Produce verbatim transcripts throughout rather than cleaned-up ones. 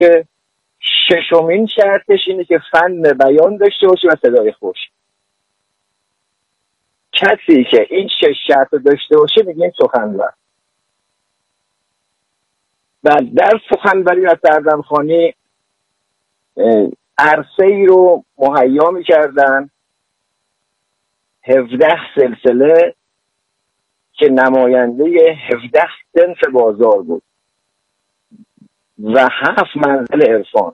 که ششمین شرطش اینه که فن بیان داشته باشه و صدای خوش. کسی که این شش شرط داشته باشه میگیم سخنور. و در سخنوری و سردمخوانی عرصه ای رو مهیا میکردن، هفده سلسله که نماینده هفده صنف بازار بود و هفت منزل عرفان.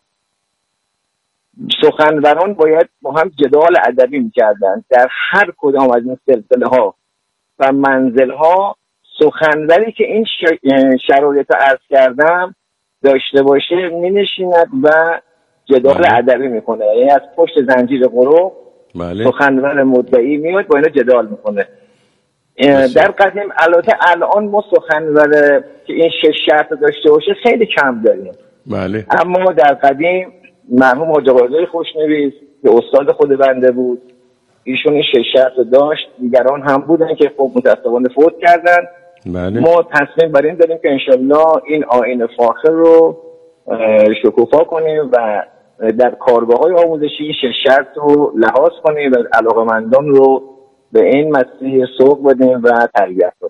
سخنوران باید با هم جدال ادبی میکردن در هر کدام از این سلسله ها و منزل ها. سخنوری که این شرایط رو عرض کردم داشته باشه مینشیند و جدال ادبی میکنه، یعنی از پشت زنجیر غروب بله. سخنور مدعی میاد با اینا جدال میکنه. در قدیم البته الان ما سخنور که این شش شرط داشته باشه خیلی کم داریم. بله. اما در قدیم مرحوم حاج آقای خوشنویس که استاد خود بنده بود، ایشون این شش شرط داشت، دیگران هم بودن که خب متاسفانه فوت کردن. بله. ما تصمیم بر این داریم که انشالله این آیین فاخر رو شکوفا کنیم و در کارگاه‌های آموزشی این شش شرط رو لحاظ کنیم و علاقه‌مندان رو به این مسیر سوق بدیم و تربیت کنیم.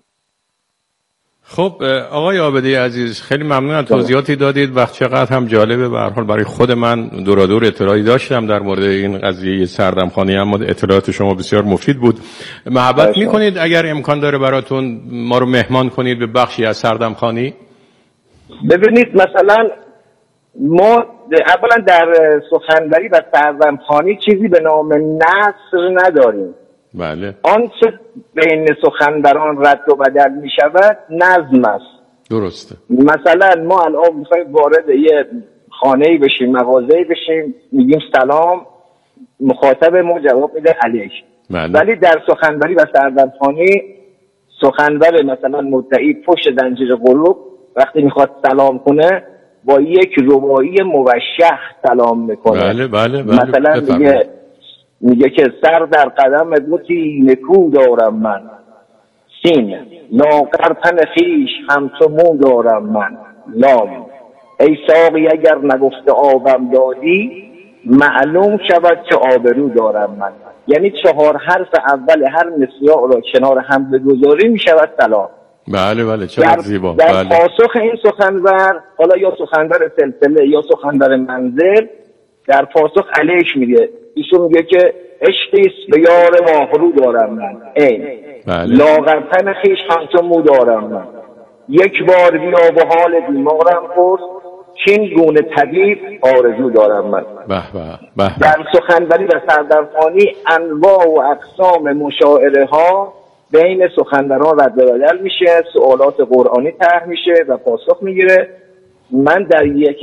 خب آقای عابدی عزیز، خیلی ممنون از توضیحاتی دادید و چقدر هم جالبه. به هر حال برای خود من دورادور اطلاعی داشتم در مورد این قضیه سردمخوانی، اما اطلاعات شما بسیار مفید بود. محبت میکنید اگر امکان داره براتون ما رو مهمان کنید به بخشی از سردمخوانی؟ ببینید مثلا ما اولا در سخنوری و سردمخوانی چیزی به نام نثر نداریم. بله. آنچه بین سخنوران رد و بدل می شود نظم است. درسته. مثلا ما الان میخوایم وارد یه خانه‌ای بشیم، مغازه‌ای بشیم، میگیم سلام، مخاطب ما جواب میده علیک. بله. ولی در سخنوری و سردمخوانی سخنور مثلا مدعی پشت زنجیر غروب وقتی میخواد سلام کنه با یک رباعی موشح سلام میکنه. بله بله بله. مثلا میگه میگه که سر در قدم بوتی نکو دارم من، سین لاغر تن خویش همچو مو دارم من، لام ای ساقی اگر نگفته آبم دادی معلوم شود که آبرو دارم من. یعنی چهار حرف اول هر مصرع را کنار هم بگذاری می شود سلام. بله بله چقدر زیبا. در بله. پاسخ این سخنور، حالا یا سخنور سلسله یا سخنور منزل، در پاسخ علیک میگه، ایشون میگه که عشقیست به یار ماهرو دارم من، این بله. لاغرتن خیش همچون مو دارم من، یک بار بیا به حال بیمارم پرس چین گونه طبیب آرزو دارم من. به به به. در سخنوری و سردمخوانی انواع و اقسام مشاعره ها بین سخنوران رد و بدل میشه، سوالات قرآنی طرح میشه و پاسخ میگیره. من در یک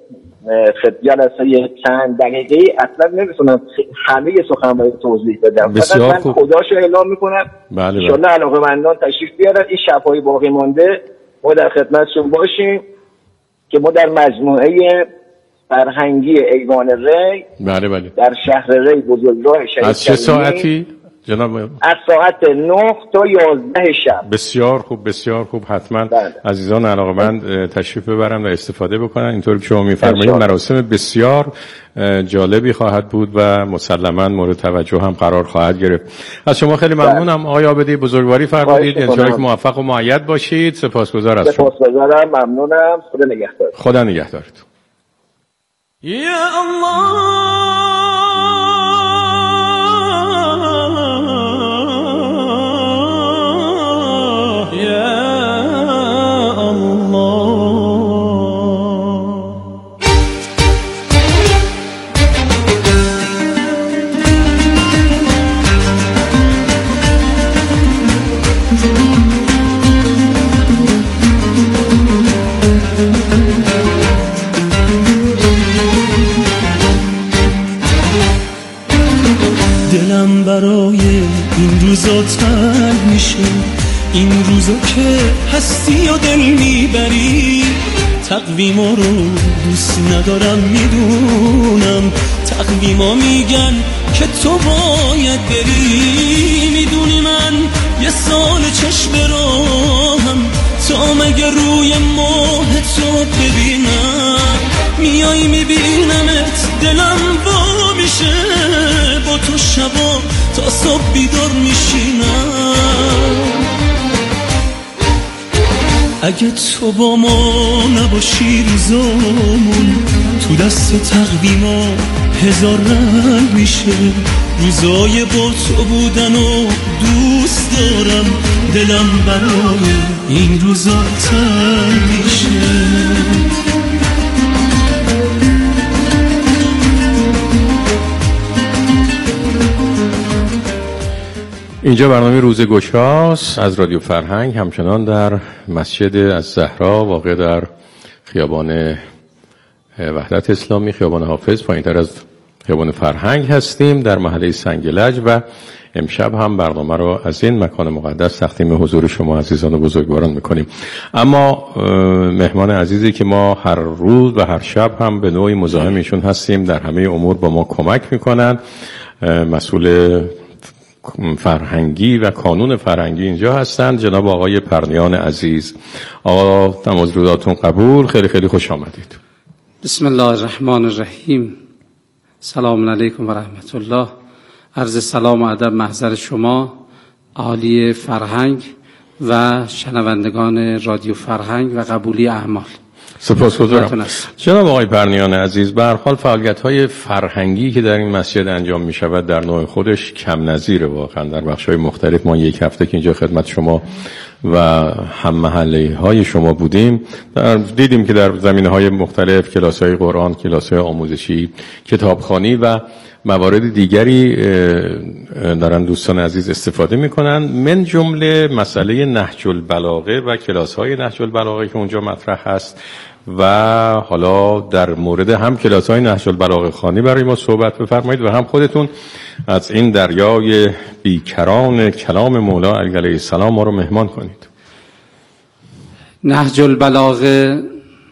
جلسه چند دقیقه اصلا نمیتونم همه سخنوری توضیح بدم، فقط من خداشو اعلام میکنم. بله بله. انشالله علاقه‌مندان تشریف بیارن، این شب‌های باقی مانده ما در خدمتشون باشیم که ما در مجموعه فرهنگی ایوان ری بله بله. در شهر ری بزرگراه شهید از چه ساعتی جناب؟ از ساعت نه تا یازده شب. بسیار خوب بسیار خوب. حتما بله. عزیزان علاقه‌مند تشریف ببرن و استفاده بکنن. اینطور که شما می‌فرمایید مراسم بسیار جالبی خواهد بود و مسلماً مورد توجه هم قرار خواهد گرفت. از شما خیلی ممنونم آقای عابدی، بزرگواری فرمودید. ان شاءالله که موفق و مؤید باشید. سپاسگزار از شما. سپاسگزارم، ممنونم. خدا نگهدار. خدا نگهدارتون. یا الله برای این روزا تنگ میشه، این روزا که هستی و دل میبری. تقویما رو دوست ندارم میدونم، تقویما میگن که تو باید بری. میدونی من یه سال چشم راهم تا مگه روی ماه تو ببینم. میای میبینمت دلم وا میشه، با تو شبا تا صبح بیدار میشینم. اگه تو با ما نباشی روزامون تو دست تقویما هزار رنگ میشه. روزای با تو بودن و دوست دارم، دلم برای این روزا تنگ میشه. اینجا برنامه روزگشاست از رادیو فرهنگ، همچنان در مسجد الزهرا واقع در خیابان وحدت اسلامی، خیابان حافظ، پایین‌تر از خیابان فرهنگ هستیم در محله سنگلج و امشب هم برنامه رو از این مکان مقدس تقدیم حضور شما عزیزان و بزرگواران میکنیم. اما مهمان عزیزی که ما هر روز و هر شب هم به نوعی مزاحم ایشون هستیم، در همه امور با ما کمک میکنن، مسئول فرهنگی و کانون فرهنگی اینجا هستند، جناب آقای پرنیان عزیز. آقا نماز روزاتون قبول، خیلی خیلی خوش آمدید. بسم الله الرحمن الرحیم. سلام علیکم و رحمت الله. عرض سلام و ادب محضر شما عالی فرهنگ و شنوندگان رادیو فرهنگ و قبولی اعمال. سپاسگزارم. جناب آقای پرنیان عزیز، به هر حال فعالیت‌های فرهنگی که در این مسجد انجام می‌شود در نوع خودش کم نظیره. واقعا در بخش‌های مختلف ما یک هفته که اینجا خدمت شما و هم محله‌های شما بودیم، دیدیم که در زمینه‌های مختلف، کلاس‌های قرآن، کلاس‌های آموزشی، کتابخوانی و موارد دیگری دارن دوستان عزیز استفاده میکنن، من جمله مسئله نهج البلاغه و کلاس‌های نهج البلاغه که اونجا مطرح هست و حالا در مورد هم کلاس‌های نهج البلاغه خوانی برای ما صحبت بفرمایید و هم خودتون از این دریای بیکران کلام مولا علی علیه السلام ما رو مهمان کنید. نهج البلاغه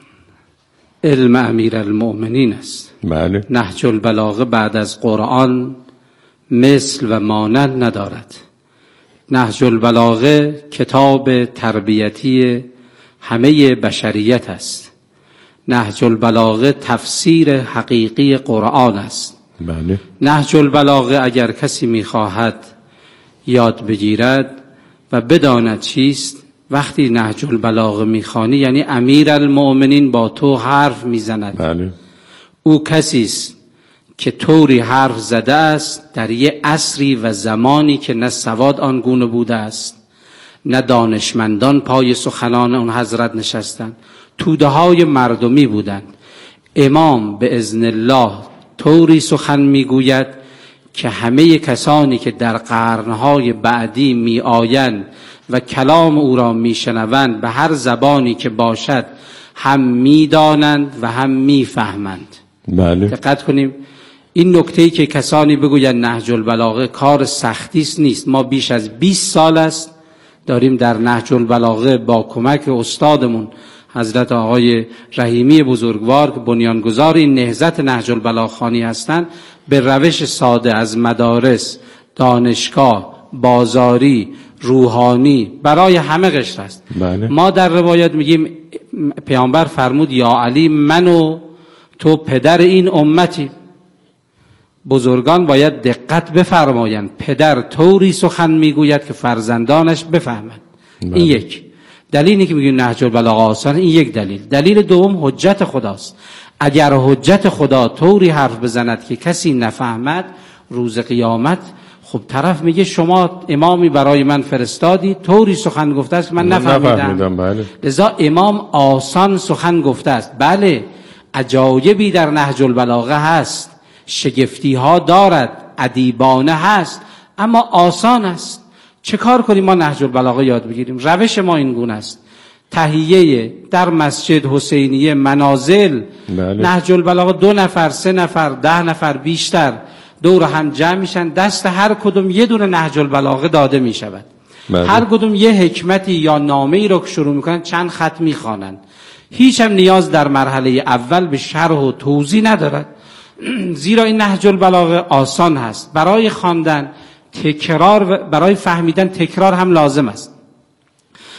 علم امیر المؤمنین است. بله. نهج البلاغه بعد از قرآن مثل و مانند ندارد. نهج البلاغه کتاب تربیتی همه بشریت است. نهج البلاغه تفسیر حقیقی قرآن است. بله. نهج البلاغه اگر کسی می‌خواهد یاد بگیرد و بداند چیست، وقتی نهج البلاغه می‌خوانی یعنی امیر المؤمنین با تو حرف میزند. بله. او کسی است که طوری حرف زده است در یه عصری و زمانی که نه سواد آن گونه بوده است، نه دانشمندان پای سخنان اون حضرت نشستند، توده های مردمی بودند. امام به اذن الله طوری سخن میگوید که همه کسانی که در قرنهای بعدی می آیند و کلام او را می شنوند به هر زبانی که باشد هم می دانند و هم می فهمند. بله. دقت کنیم این نکته‌ای که کسانی بگویند نهج البلاغه کار سختی است، نیست. ما بیش از بیست سال است داریم در نهج البلاغه با کمک استادمون حضرت آقای رحیمی بزرگوار که بنیانگذار این نهضت نهج البلاغه خوانی هستند، به روش ساده از مدارس، دانشگاه، بازاری، روحانی برای همه قشر است. بله. ما در روایت میگیم پیامبر فرمود یا علی من و تو پدر این امتی. بزرگان باید دقت بفرمایند، پدر طوری سخن میگوید که فرزندانش بفهمند. بله. این یک دلیلی که میگیم نهج البلاغه آسان، این یک دلیل. دلیل دوم حجت خداست. اگر حجت خدا طوری حرف بزند که کسی نفهمد، روز قیامت خب طرف میگه شما امامی برای من فرستادی طوری سخن گفته است من نفهمیدم. بله. لذا امام آسان سخن گفته است. بله عجایبی در نهج البلاغه هست، شگفتی ها دارد، ادیبانه هست، اما آسان است. چه کار کنیم ما نهج البلاغه یاد بگیریم؟ روش ما این گونه است. تهیه در مسجد حسینیه منازل، بله. نهج البلاغه دو نفر، سه نفر، ده نفر بیشتر دور هم جمع میشن، دست هر کدوم یه دونه نهج البلاغه داده میشود. بله. هر کدوم یه حکمتی یا نامه‌ای رو که شروع میکنن چند خط میخوانند. هیچ هم نیاز در مرحله اول به شرح و توضیح ندارد، زیرا این نهج البلاغه آسان هست. برای خواندن تکرار و برای فهمیدن تکرار هم لازم است.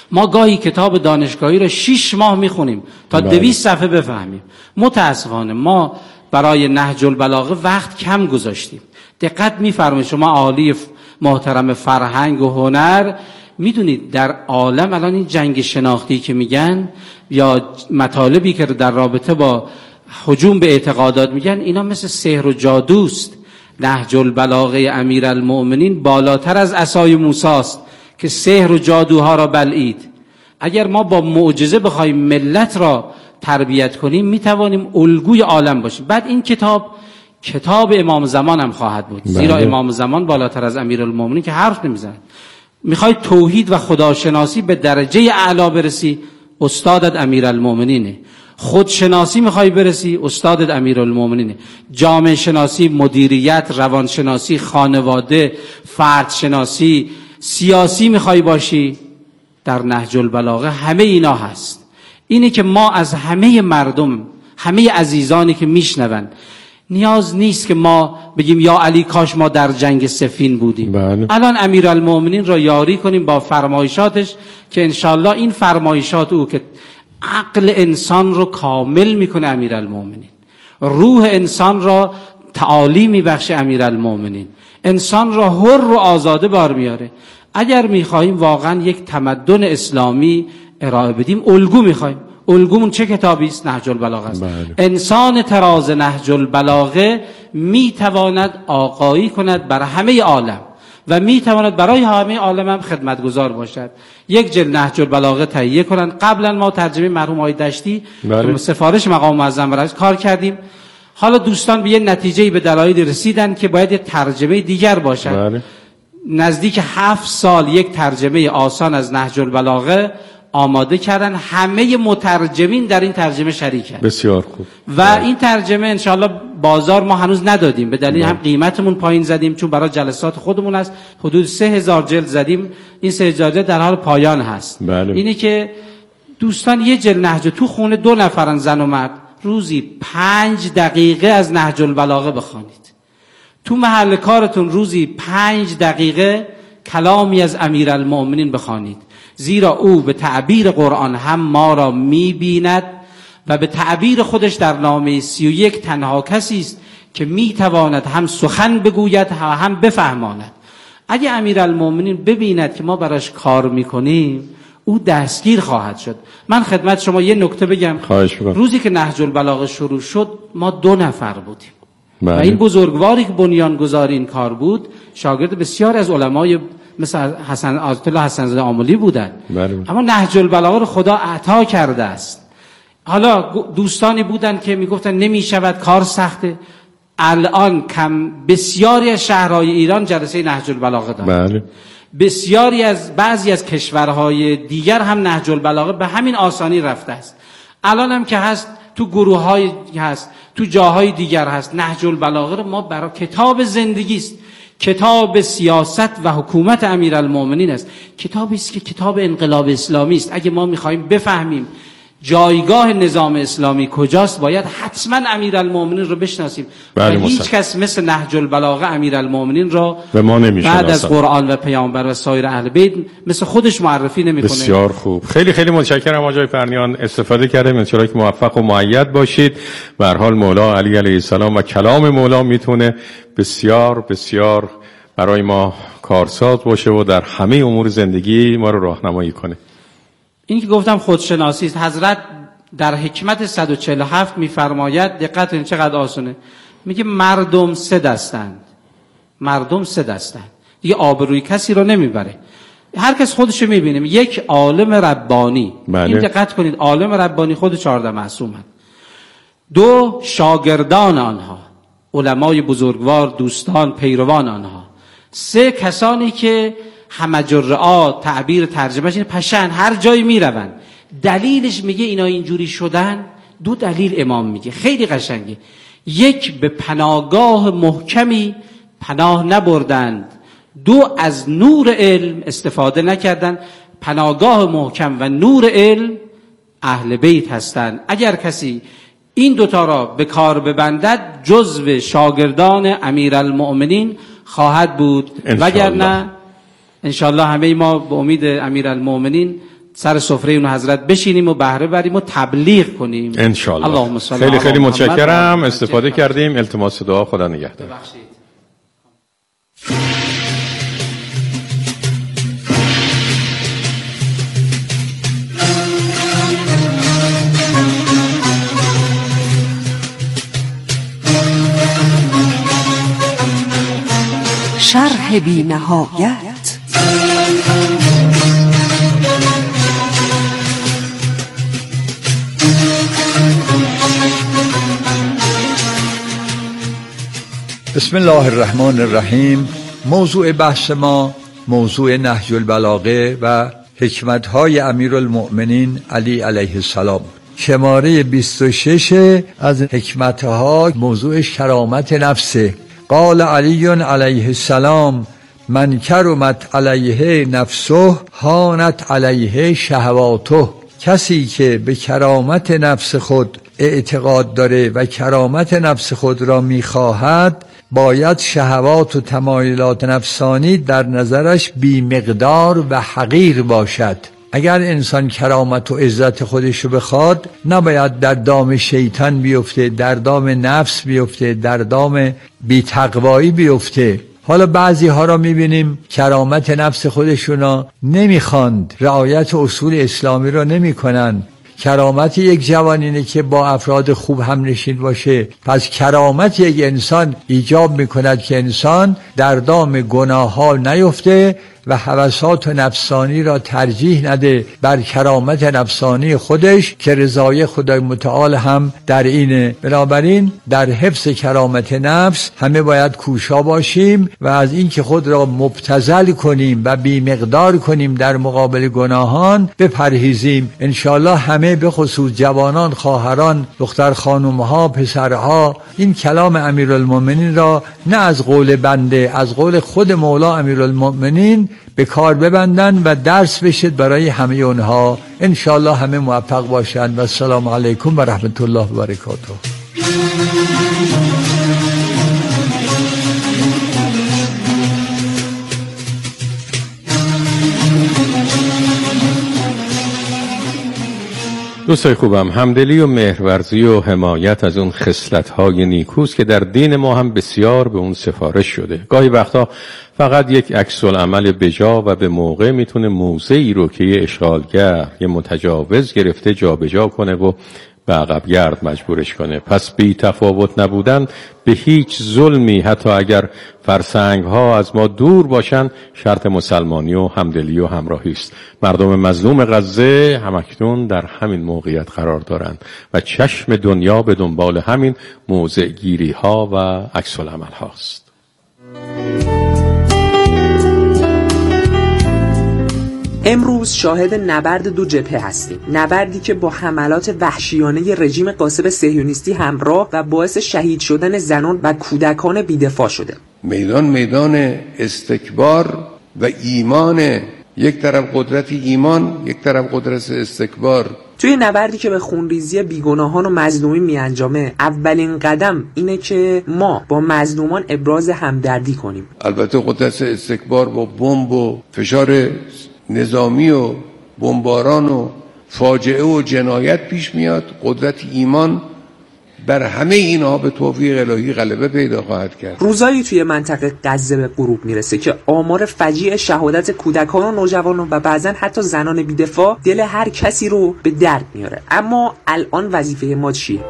ما گاهی کتاب دانشگاهی رو شش ماه میخونیم تا دویست صفحه بفهمیم. متاسفانه ما برای نهج البلاغه وقت کم گذاشتیم. دقت میفرمایید شما عالی محترم فرهنگ و هنر، میدونید در عالم الان این جنگ شناختی که میگن یا مطالبی که در رابطه با هجوم به اعتقادات میگن، اینا مثل سحر و جادوست. نهج البلاغه امیرالمؤمنین بالاتر از عصای موسی است که سحر و جادوها را بلعید. اگر ما با معجزه بخوایم ملت را تربیت کنیم میتوانیم الگوی عالم باشیم. بعد این کتاب کتاب امام زمان هم خواهد بود، زیرا امام زمان بالاتر از امیرالمؤمنین که حرف نمیزنه. میخوای توحید و خداشناسی به درجه اعلا برسی، استادت امیرالمؤمنینه. خودشناسی میخوای برسی، استادت امیرالمؤمنینه. جامعه شناسی، مدیریت، روانشناسی، خانواده، فرد شناسی، سیاسی میخوای باشی، در نهج البلاغه همه اینا هست. اینه که ما از همه مردم، همه عزیزانی که میشنون، نیاز نیست که ما بگیم یا علی کاش ما در جنگ صفین بودیم. بله. الان امیرالمؤمنین را یاری کنیم با فرمایشاتش که انشالله این فرمایشات او که عقل انسان رو کامل میکنه امیرالمؤمنین، روح انسان را تعالی میبخشه امیرالمؤمنین، انسان را حر و آزاده بار میاره. اگر میخواهیم واقعا یک تمدن اسلامی ارائه بدیم، الگو میخوایم. الگومون چه کتابی است؟ نهج البلاغه است. بله. انسان تراز نهج البلاغه میتواند آقایی کند بر همه عالم و میتواند برای همه عالم هم خدمتگزار باشد. یک جلد نهج البلاغه تهیه کنند. قبلا ما ترجمه مرحوم آقای دشتی بله. سفارش مقام معظم رئیس کار کردیم. حالا دوستان به یه نتیجه به دلایل رسیدن که باید یه ترجمه دیگر باشد. بله. نزدیک هفت سال یک ترجمه آسان از نهج البلاغه آماده کردن، همه مترجمین در این ترجمه شریکن. بسیار خوب. و بله. این ترجمه انشاءالله بازار ما هنوز ندادیم، به دلیل هم قیمتمون پایین زدیم، چون برای جلسات خودمون است. حدود سه هزار جلد زدیم، این سه هزار جلد در حال پایان هست. بله. اینی که دوستان یه جلد نهج، تو خونه دو نفرن زن و مرد، روزی پنج دقیقه از نهج البلاغه بخوانید. تو محل کارتون روزی پنج دقیقه کلامی از امیرالمؤمنین بخوانید، زیرا او به تعبیر قرآن هم ما را می‌بیند و به تعبیر خودش در نامه سی و یک تنها کسی است که می‌تواند هم سخن بگوید و هم بفهماند. اگه امیرالمؤمنین ببیند که ما براش کار می‌کنیم، او دستگیر خواهد شد. من خدمت شما یه نکته بگم. روزی که نهج البلاغه شروع شد ما دو نفر بودیم. بله. و این بزرگواری که بنیانگذار این کار بود، شاگرد بسیار از علمای مثل حسن آیت الله حسن زاده آملی بودن. بله. اما نهج البلاغه رو خدا عطا کرده است. حالا دوستانی بودن که میگفتن نمیشود، کار سخته. الان کم بسیاری از شهرهای ایران جلسه نهج البلاغه دارند. بله. بسیاری از بعضی از کشورهای دیگر هم نهج البلاغه به همین آسانی رفته است. الان هم که هست تو گروه‌های هست، تو جاهای دیگر هست. نهج البلاغه رو ما برای کتاب زندگی است، کتاب سیاست و حکومت امیرالمؤمنین است، کتابی است که کتاب انقلاب اسلامی است. اگه ما می‌خوایم بفهمیم جایگاه نظام اسلامی کجاست، باید حتما امیرالمؤمنین رو بشناسیم. و هیچ کس مثل نهج البلاغه امیرالمؤمنین را بعد از قرآن و پیامبر و سایر اهل بیت مثل خودش معرفی نمی‌کنه. بسیار خوب. خیلی خیلی متشکرم آقای فرنیان، استفاده کردیم. ان شاءالله که موفق و مؤید باشید. به هر حال مولا علی علیه السلام و کلام مولا میتونه بسیار بسیار برای ما کارساز باشه و در همه امور زندگی ما رو راهنمایی کنه. این که گفتم خودشناسی است. حضرت در حکمت صد و چهل و هفت میفرماید، دقت کنید چقدر آسونه، میگه مردم سه دستند. مردم سه دستند، دیگه آبروی کسی رو نمیبره، هر کس خودشو میبینه. یک عالم ربانی. بله. این دقت کنید، عالم ربانی خود چهارده معصومند. دو شاگردان آنها، علمای بزرگوار، دوستان، پیروان آنها. سه کسانی که همجرعات، تعبیر ترجمهش اینه پشن، هر جایی میروند. دلیلش میگه اینا اینجوری شدن، دو دلیل امام میگه خیلی قشنگه. یک، به پناهگاه محکمی پناه نبردند. دو، از نور علم استفاده نکردند. پناهگاه محکم و نور علم اهل بیت هستند. اگر کسی این دوتا را به کار ببندد جزو شاگردان امیرالمؤمنین خواهد بود، وگرنه انشاءالله همه ما به امید امیرالمؤمنین سر سفره اون حضرت بشینیم و بهره بریم و تبلیغ کنیم ان شاء الله. اللهم صل خیلی خیلی محمد. متشکرم، استفاده کردیم. التماس دعا، خدا نگهدار. ببخشید. شرح بی نهایت. بسم الله الرحمن الرحیم. موضوع بحث ما موضوع نهج البلاغه و حکمت‌های امیرالمؤمنین علی علیه السلام. شماره بیست و شش از حکمت‌ها موضوع کرامت نفسه. قال علی علیه السلام: من کرمت علیه نفسه هانت علیه شهواته. کسی که به کرامت نفس خود اعتقاد داره و کرامت نفس خود را میخواهد، باید شهوات و تمایلات نفسانی در نظرش بی مقدار و حقیر باشد. اگر انسان کرامت و عزت خودش رو بخواد، نباید در دام شیطان بیفته، در دام نفس بیفته، در دام بی تقوایی بیفته. حالا بعضی ها را میبینیم کرامت نفس خودشونا نمیخواند، رعایت اصول اسلامی را نمیکنن. کرامت یک جوان اینه که با افراد خوب هم نشین باشه. پس کرامت یک انسان ایجاب میکند که انسان در دام گناه ها نیفته و هوسات نفسانی را ترجیح نده بر کرامت نفسانی خودش که رضای خدای متعال هم در اینه. بنابراین در حفظ کرامت نفس همه باید کوشا باشیم و از این که خود را مبتذل کنیم و بی مقدار کنیم در مقابل گناهان بپرهیزیم. انشالله همه به خصوص جوانان، خواهران، دختر خانومها، پسرها این کلام امیرالمؤمنین را نه از قول بنده، از قول خود مولا امیرالمؤمنین به کار ببندن و درس بشد برای همه اونها. انشالله همه موفق باشند و السلام علیکم و رحمت الله و برکاته. دوستای خوبم، همدلی و مهرورزی و حمایت از اون خصلت‌های نیکوست که در دین ما هم بسیار به اون سفارش شده. گاهی وقتا فقط یک عکس العمل بجا و به موقع میتونه موضعی رو که یه اشغالگر، یه متجاوز گرفته جابجا کنه و به عقبگرد مجبورش کنه. پس بی تفاوت نبودن به هیچ ظلمی، حتی اگر فرسنگ ها از ما دور باشن، شرط مسلمانی و همدلی و همراهی است. مردم مظلوم غزه همکنون در همین موقعیت قرار دارند و چشم دنیا به دنبال همین موضع گیری ها و عکس العمل هاست. امروز شاهد نبرد دو جبهه هستیم. نبردی که با حملات وحشیانه رژیم غاصب صهیونیستی همراه و باعث شهید شدن زنان و کودکان بی‌دفاع شده. میدان میدان استکبار و ایمان، یک طرف قدرت ایمان، یک طرف قدرت استکبار. توی نبردی که به خونریزی بیگناهان و مظلومین میانجامه، اولین قدم اینه که ما با مظلومان ابراز همدردی کنیم. البته قدرت استکبار با بمب و فشار نظامی و بمباران و فاجعه و جنایت پیش میاد. قدرت ایمان بر همه اینها به توفیق الهی غلبه پیدا خواهد کرد. روزایی توی منطقه غزه به غروب میرسه که آمار فجیع شهادت کودکان و نوجوانان و بعضن حتی زنان بی‌دفاع دل هر کسی رو به درد میاره. اما الان وظیفه ما چیه؟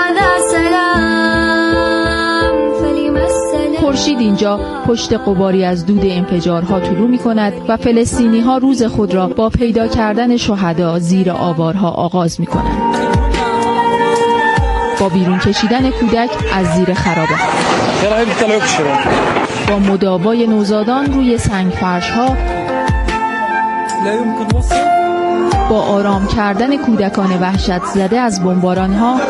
خورشید اینجا پشت غباری از دود انفجارها طلوع می کند و فلسطینی ها روز خود را با پیدا کردن شهدا زیر آوارها آغاز می کنند. با بیرون کشیدن کودک از زیر خرابه، با مداوای نوزادان روی سنگ فرش ها، با آرام کردن کودکان وحشت زده از بمباران ها،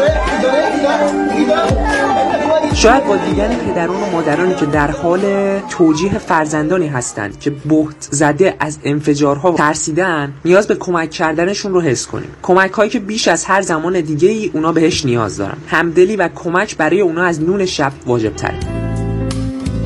شاید با دیدن پدران و مادرانی که در حال توجیه فرزندانی هستند که بهت زده از انفجارها ترسیدن، نیاز به کمک کردنشون رو حس کنیم. کمک هایی که بیش از هر زمان دیگه ای اونا بهش نیاز دارن. همدلی و کمک برای اونا از نون شب واجب تره.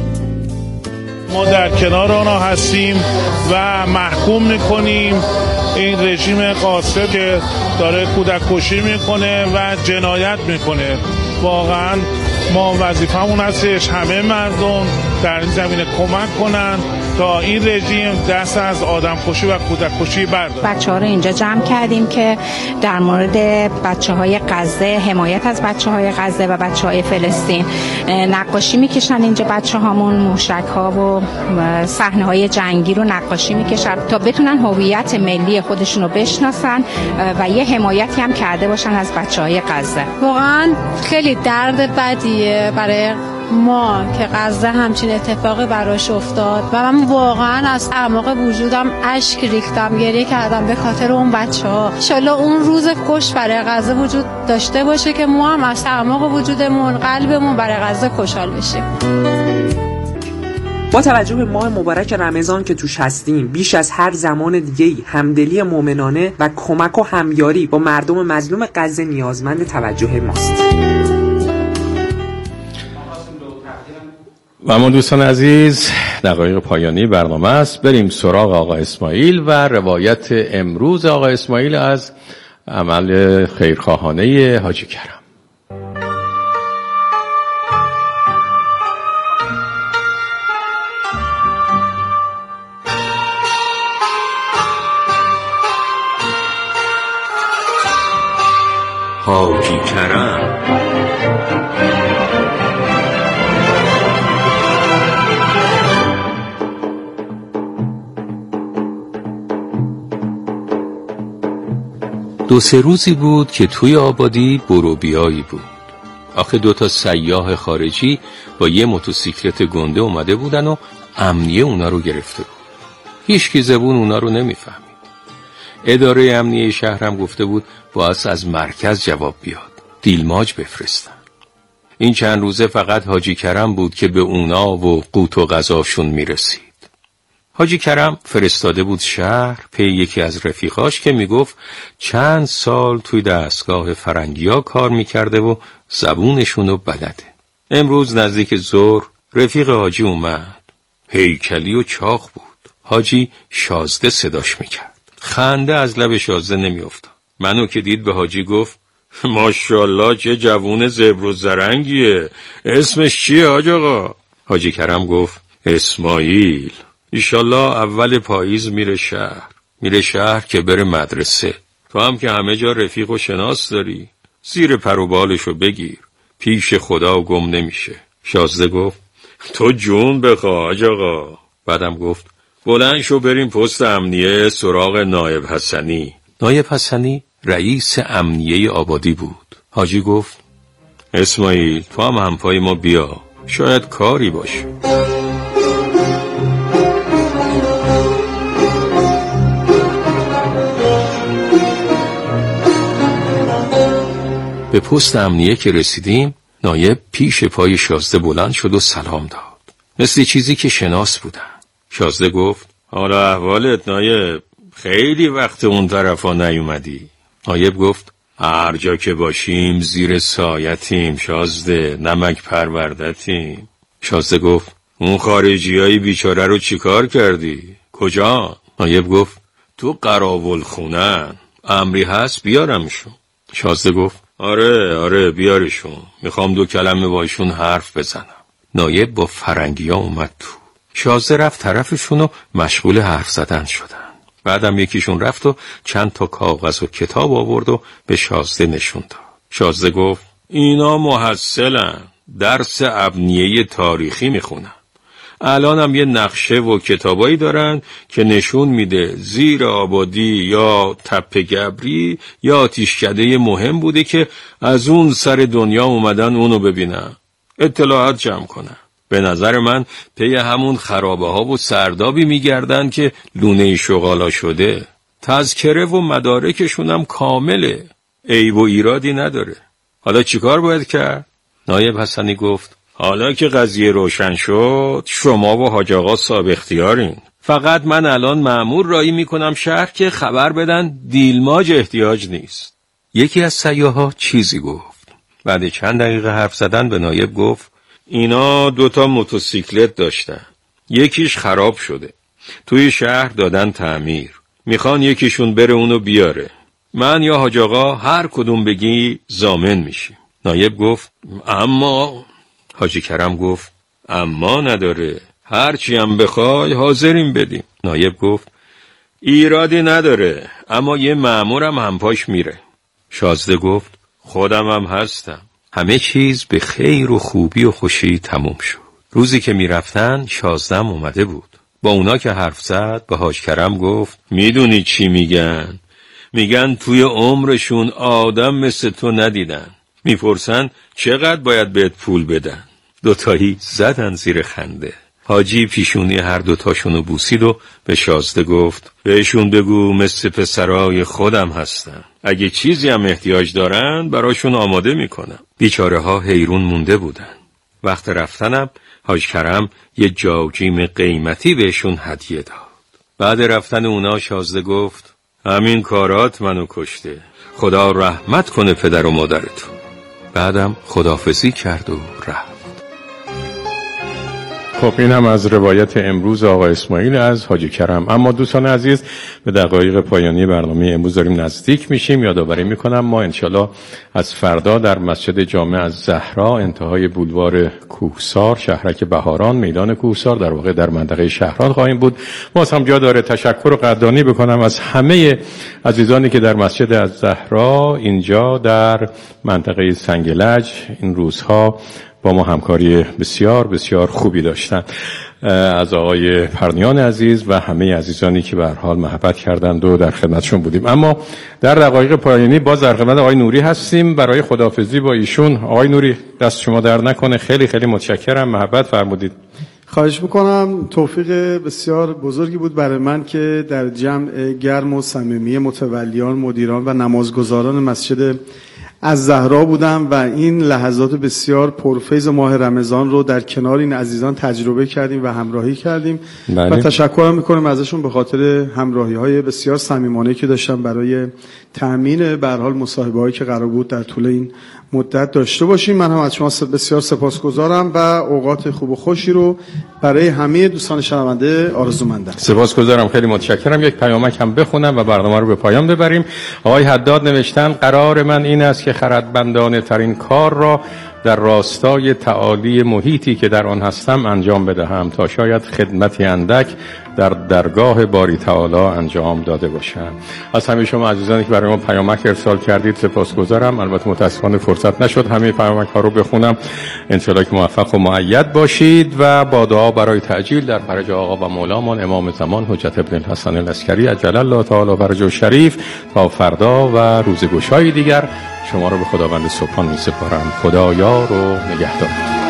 ما در کنار اونا هستیم و محکوم میکنیم این رژیم قاسم که داره کودک کشی میکنه و جنایت میکنه. واقعا ما وظیفمون هستش همه مردم در این زمینه کمک کنن تا این رژیم دست از آدم کشی و کودک کشی برداره. بچه‌ها رو اینجا جمع کردیم که در مورد بچه‌های غزه، حمایت از بچه‌های غزه و بچه‌های فلسطین نقاشی میکشن. اینجا بچه‌هامون موشک‌ها و صحنه‌های جنگی رو نقاشی میکشن تا بتونن هویت ملی خودشون رو بشناسن و یه حمایتی هم کرده باشن از بچه‌های غزه. واقعا خیلی درد بدیه برای ما که غزه همچین اتفاقی براش افتاد و من واقعا از اعماق وجودم اشک ریختم، گریه کردم به خاطر اون بچه‌ها. ان شاءالله اون روز خوش برای غزه وجود داشته باشه که ما هم از اعماق وجودمون، قلبمون برای غزه خوشحال بشیم. با توجه به ماه مبارک رمضان که توش هستیم، بیش از هر زمان دیگه‌ای همدلی مومنانه و کمک و همیاری با مردم مظلوم غزه نیازمند توجه ماست. و اما دوستان عزیز، دقایق پایانی برنامه است. بریم سراغ آقا اسماعیل و روایت امروز آقا اسماعیل از عمل خیرخواهانه حاجی کرم. حاجی کرم دو سه روزی بود که توی آبادی برو بیایی بود. آخه دوتا سیاح خارجی با یه موتورسیکلت گنده اومده بودن و امنیه اونا رو گرفته بود. هیچ کی زبون اونا رو نمیفهمید. اداره امنیه شهرم گفته بود باید از مرکز جواب بیاد، دیلماج بفرستن. این چند روزه فقط حاجی کرم بود که به اونا و قوت و غذاشون میرسید. حاجی کرم فرستاده بود شهر پی یکی از رفیقاش که میگفت چند سال توی دستگاه فرنگیا کار میکرده و زبونشونو بلده. امروز نزدیک ظهر رفیق حاجی اومد. هیکلی و چاق بود. حاجی شازده صداش میکرد. خنده از لب شازده نمیافتاد. منو که دید به حاجی گفت ماشاءالله چه جوون زبر و زرنگیه. اسمش چیه حاج آقا؟ حاجی کرم گفت اسماعیل. ایشالله اول پاییز میره شهر. میره شهر که بره مدرسه. تو هم که همه جا رفیق و شناس داری، زیر پر و بالشو بگیر، پیش خدا گم نمیشه. شازده گفت تو جون بخواه حاج آقا. بعدم گفت بلند شو بریم پست امنیه سراغ نایب حسنی. نایب حسنی رئیس امنیه آبادی بود. حاجی گفت اسماعیل تو هم همپای ما بیا، شاید کاری باشه. به پست امنیه که رسیدیم، نایب پیش پای شازده بلند شد و سلام داد، مثل چیزی که شناس بودن. شازده گفت حالا احوالت نایب؟ خیلی وقت اون طرفا نیومدی. نایب گفت هر جا که باشیم زیر سایتیم شازده، نمک پروردتیم. شازده گفت اون خارجی های بیچاره رو چیکار کردی؟ کجا؟ نایب گفت تو قراول خونن، امری هست بیارمشون. شازده گفت آره آره بیارشون، میخوام دو کلمه باشون حرف بزنم. نایب با فرنگی ها اومد تو. شازده رفت طرفشون و مشغول حرف زدن شدن. بعدم یکیشون رفت و چند تا کاغذ و کتاب آورد و به شازده نشون داد. شازده گفت اینا محصلن، درس ابنیه تاریخی میخونن. الان هم یه نقشه و کتابایی دارن که نشون میده زیر آبادی یا تپه گبری یا آتیشکده مهم بوده که از اون سر دنیا اومدن اونو ببینن، اطلاعات جمع کنن. به نظر من پی همون خرابه ها و سردابی میگردن که لونه شغالا شده. تذکره و مدارکشون هم کامله، عیب و ایرادی نداره. حالا چیکار باید کرد؟ نایب حسنی گفت حالا که قضیه روشن شد شما و حاج آقا صاحب اختیارین. فقط من الان مأمور رایی میکنم شهر که خبر بدن دیلماج احتیاج نیست. یکی از سیاها چیزی گفت. بعد چند دقیقه حرف زدن به نایب گفت اینا دوتا موتورسیکلت داشتن، یکیش خراب شده، توی شهر دادن تعمیر. میخوان یکیشون بره اونو بیاره. من یا حاج آقا هر کدوم بگی ضامن میشیم. نایب گفت اما. حاجی کرم گفت اما نداره، هرچی هم بخوای حاضریم بدیم. نایب گفت ایرادی نداره، اما یه مأمورم همپاش میره. شازده گفت خودم هم هستم. همه چیز به خیر و خوبی و خوشی تموم شد. روزی که میرفتن شازدهم اومده بود. با اونا که حرف زد به حاج کرم گفت میدونی چی میگن؟ میگن توی عمرشون آدم مثل تو ندیدن. میپرسن چقدر باید بهت پول بدن. دوتایی زدن زیر خنده. حاجی پیشونی هر دوتاشونو بوسید و به شازده گفت بهشون بگو مثل پسرای خودم هستن. اگه چیزی هم احتیاج دارن براشون آماده میکنم. بیچاره ها حیرون مونده بودن. وقت رفتنم حاج کرم یه جاجیم قیمتی بهشون هدیه داد. بعد رفتن اونا شازده گفت همین کارات منو کشته. خدا رحمت کنه پدر و مادرتون. بعدم خداحافظی کرد و رفت. خب این هم از روایت امروز آقا اسماعیل از حاجی کرم. اما دوستان عزیز به دقایق پایانی برنامه امروز داریم نزدیک میشیم. یادآوری میکنم ما انشالله از فردا در مسجد جامع الزهرا انتهای بولوار کوهسار شهرک بهاران میدان کوهسار در واقع در منطقه شهران خواهیم بود. باز هم جا داره تشکر و قدردانی بکنم از همه عزیزانی که در مسجد الزهرا اینجا در منطقه سنگلج این روزها با ما همکاری بسیار بسیار خوبی داشتن. از آقای پرنیان عزیز و همه عزیزانی که به هر حال محبت کردند و در خدمتشون بودیم. اما در دقایق پایانی باز در خدمت آقای نوری هستیم برای خداحافظی با ایشون. آقای نوری دست شما در نکنه، خیلی خیلی متشکرم، محبت فرمودید. خواهش میکنم. توفیق بسیار بزرگی بود برای من که در جمع گرم و صمیمی متولیان، مدیران و نمازگزاران مسجد از زهرا بودم و این لحظات بسیار پرفیض ماه رمضان رو در کنار این عزیزان تجربه کردیم و همراهی کردیم. بله. و تشکر میکنم ازشون به خاطر همراهی های بسیار صمیمانه که داشتم برای تأمین به هر حال مصاحبه هایی که قرار بود در طول این مدت داشته باشیم. من هم از شما بسیار سپاسگزارم و اوقات خوب و خوشی رو برای همه دوستان شنونده آرزومندم. سپاسگزارم، خیلی متشکرم. یک پیامک هم بخونم و برنامه رو به پایان ببریم. آقای حداد نوشتن قرار من این است که خردمندانه ترین کار را در راستای تعالی محیطی که در آن هستم انجام بدهم تا شاید خدمتی اندک در درگاه باری تعالی انجام داده باشم. از همه شما عزیزانی که برای ما پیامک ارسال کردید سپاسگزارم. البته متاسفانه فرصت نشد همه پیامک ها رو بخونم. انشالله که موفق و مؤید باشید و با دعا برای تعجیل در فرج آقا و مولامان امام زمان حجت ابن الحسن العسکری عجل الله تعالی فرجه شریف تا فردا و روزگشای دیگر شما رو به خداوند سبحان می سپارم. خدا یار و نگهدار.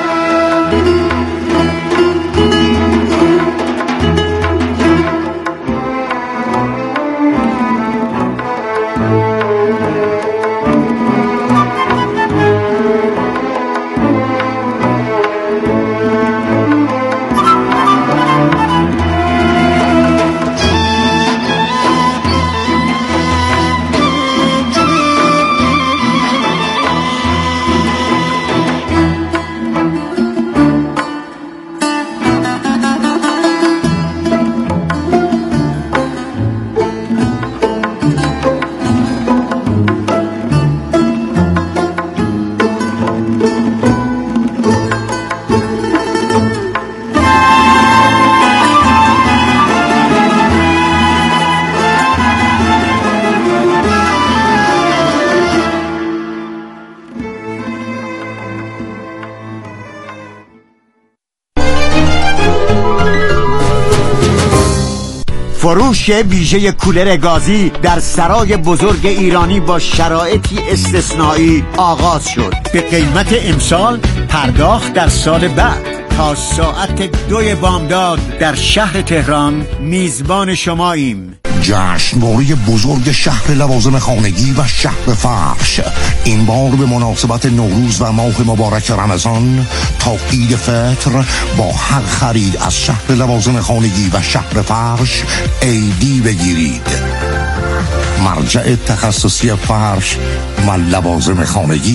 فروش ویژه کولر گازی در سرای بزرگ ایرانی با شرایطی استثنایی آغاز شد. به قیمت امسال، پرداخت در سال بعد. تا ساعت دوی بامداد در شهر تهران میزبان شماییم. جشنواره بزرگ شهر لوازم خانگی و شهر فرش این بار به مناسبت نوروز و ماه مبارک رمضان تا عید فطر با هر خرید از شهر لوازم خانگی و شهر فرش ایدی بگیرید. مرجع تخصصی فرش و لوازم خانگی.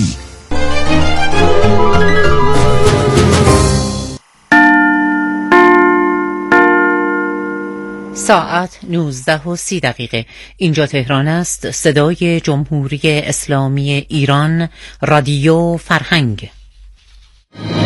ساعت نوزده و سی دقیقه. اینجا تهران است. صدای جمهوری اسلامی ایران، رادیو فرهنگ.